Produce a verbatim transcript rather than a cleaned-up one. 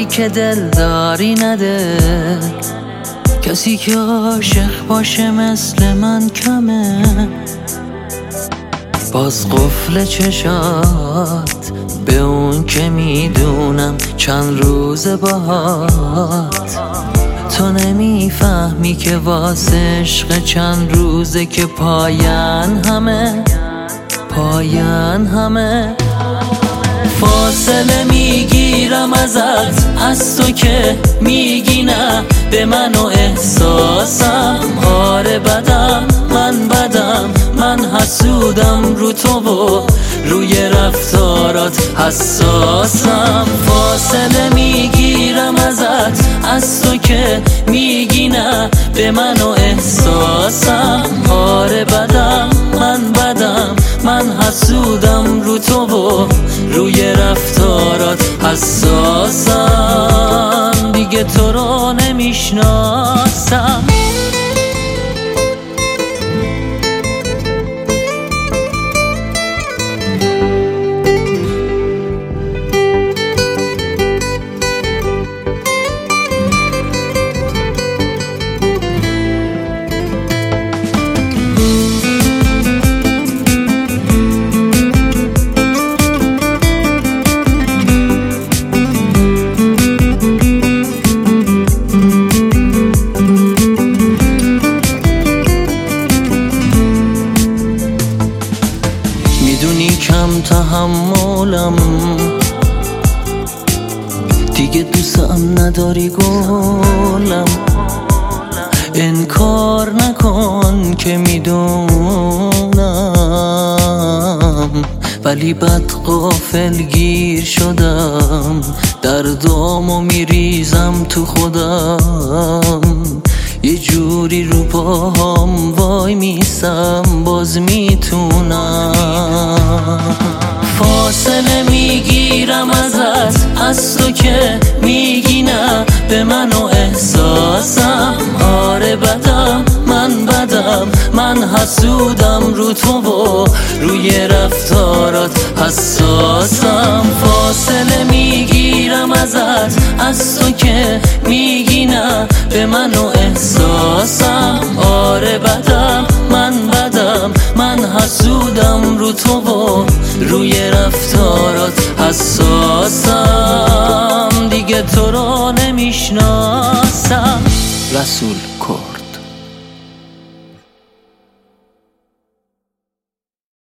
ولی که دلداری نده. کسی که عاشق باشه مثل من کمه. باز قفل چشات به اون که میدونم چند روز باهات. تو نمیفهمی که واسه عشق چند روزه که پاین همه، پاین همه. فاصله میگیرم ازت، از تو که میگی نه به من و احساسم. آره بدم، من بدم، من حسودم رو تو و روی رفتارات حساسم. فاصله میگیرم ازت، از تو که میگی نه به من و احساسم. آره بدم، من بدم، من حسودم رو تو و روی رفتارات حساسم. دیگه تو رو نمیشناسم. میدونی کم تحملم، دیگه دوستم نداری گلم. انکار نکن که میدونم، ولی بد غافل گیر شدم. دردامو میریزم تو خودم، یه جوری رو پاهام وای میسم باز میتونم. فاصله میگیرم ازت، از تو که میگی نه به من و احساسم. آره بدم، من بدم، من حسودم رو تو و روی رفتارات حساسم. فاصله میگیرم ازت، از تو که میگی نه به من و احساسم. آره بدم، من بدم، من حسودم رو تو و روی رفتارات حساسم. دیگه تو رو نمیشناسم. رسول کو